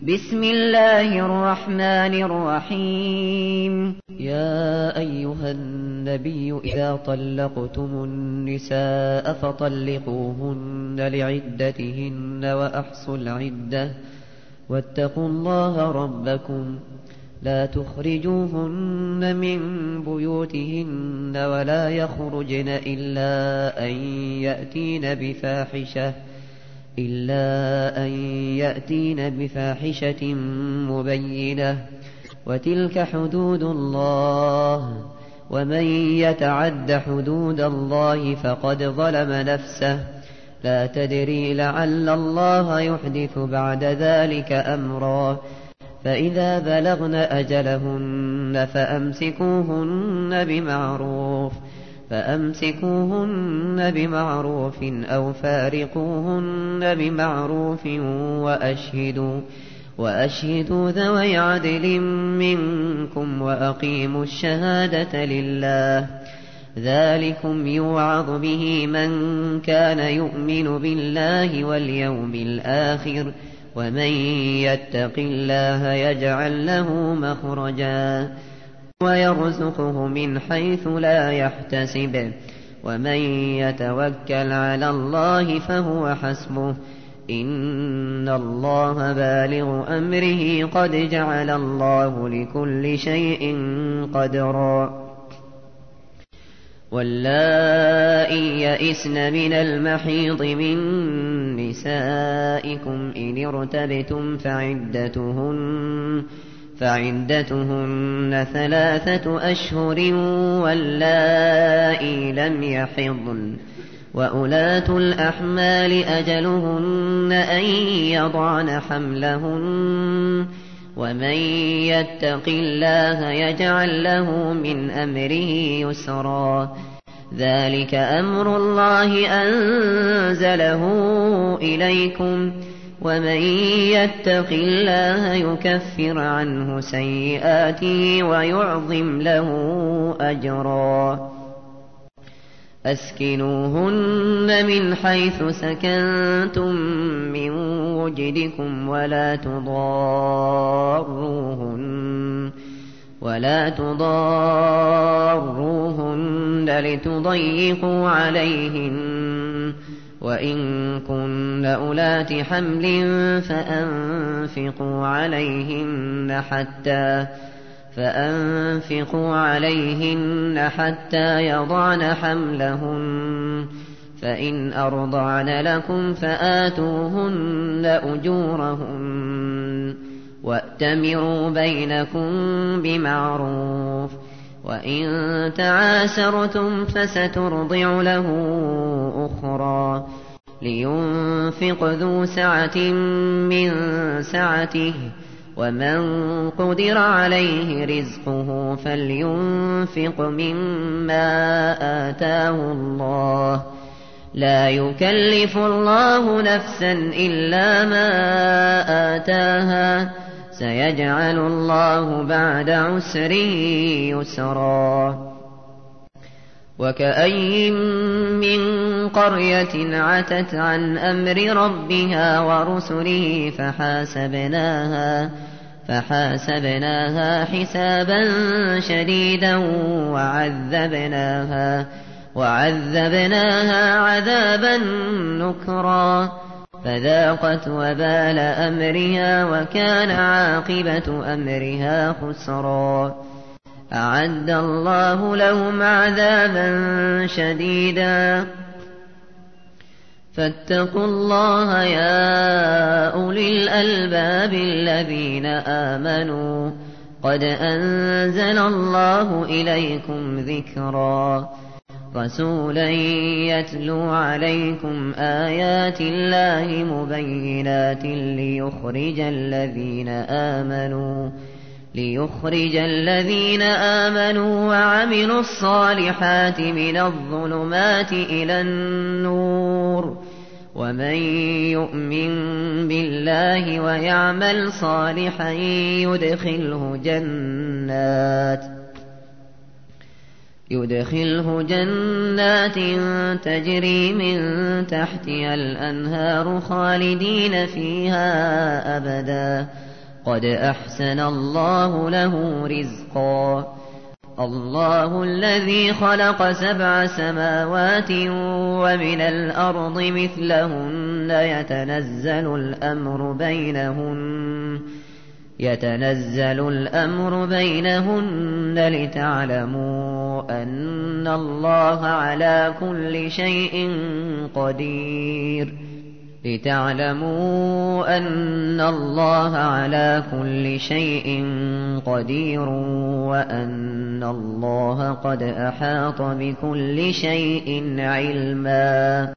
بسم الله الرحمن الرحيم. يا أيها النبي إذا طلقتم النساء فطلقوهن لعدتهن وأحصوا العدة واتقوا الله ربكم لا تخرجوهن من بيوتهن ولا يخرجن إلا أن يأتين بفاحشة مبينة وتلك حدود الله ومن يتعد حدود الله فقد ظلم نفسه لا تدري لعل الله يحدث بعد ذلك أمرا فإذا بلغن أجلهن فأمسكوهن بمعروف أو فارقوهن بمعروف وأشهدوا ذوي عدل منكم وأقيموا الشهادة لله ذلكم يوعظ به من كان يؤمن بالله واليوم الآخر ومن يتق الله يجعل له مخرجا ويرزقه من حيث لا يحتسب ومن يتوكل على الله فهو حسبه إن الله بالغ أمره قد جعل الله لكل شيء قدرا واللائي يئسن من المحيض من نسائكم إن ارتبتم فعدتهن 3 أشهر واللائي لم يحضن وأولاة الأحمال أجلهن أن يضعن حملهن ومن يتق الله يجعل له من أمره يسرا ذلك أمر الله أنزله إليكم ومن يتق الله يكفر عنه سيئاته ويعظم له أجرا أسكنوهن من حيث سكنتم من وجدكم ولا تضاروهن لتضيقوا عليهن وإن كن أولات حمل فأنفقوا عليهن حتى يضعن حملهن فإن أرضعن لكم فآتوهن أجورهن وأتمروا بينكم بمعروف وإن تعاسرتم فسترضع له أخرى لينفق ذو سعة من سعته ومن قدر عليه رزقه فلينفق مما آتاه الله لا يكلف الله نفسا إلا ما آتاها سيجعل الله بعد عسر يسرا وكأي من قرية عتت عن أمر ربها ورسله فحاسبناها حسابا شديدا وعذبناها عذابا نكرا فذاقت وبال أمرها وكان عاقبة أمرها خسرا أعد الله لهم عذابا شديدا فاتقوا الله يا أولي الألباب الذين آمنوا قد أنزل الله إليكم ذكرا رسولا يتلو عليكم آيات الله مبينات ليخرج الذين آمنوا وعملوا الصالحات من الظلمات إلى النور ومن يؤمن بالله ويعمل صالحا يدخله جنات تجري من تحتها الأنهار خالدين فيها أبدا قد أحسن الله له رزقا الله الذي خلق 7 سماوات ومن الأرض مثلهن يتنزل الأمر بينهن لتعلموا أن الله على كل شيء قدير وأن الله قد أحاط بكل شيء علما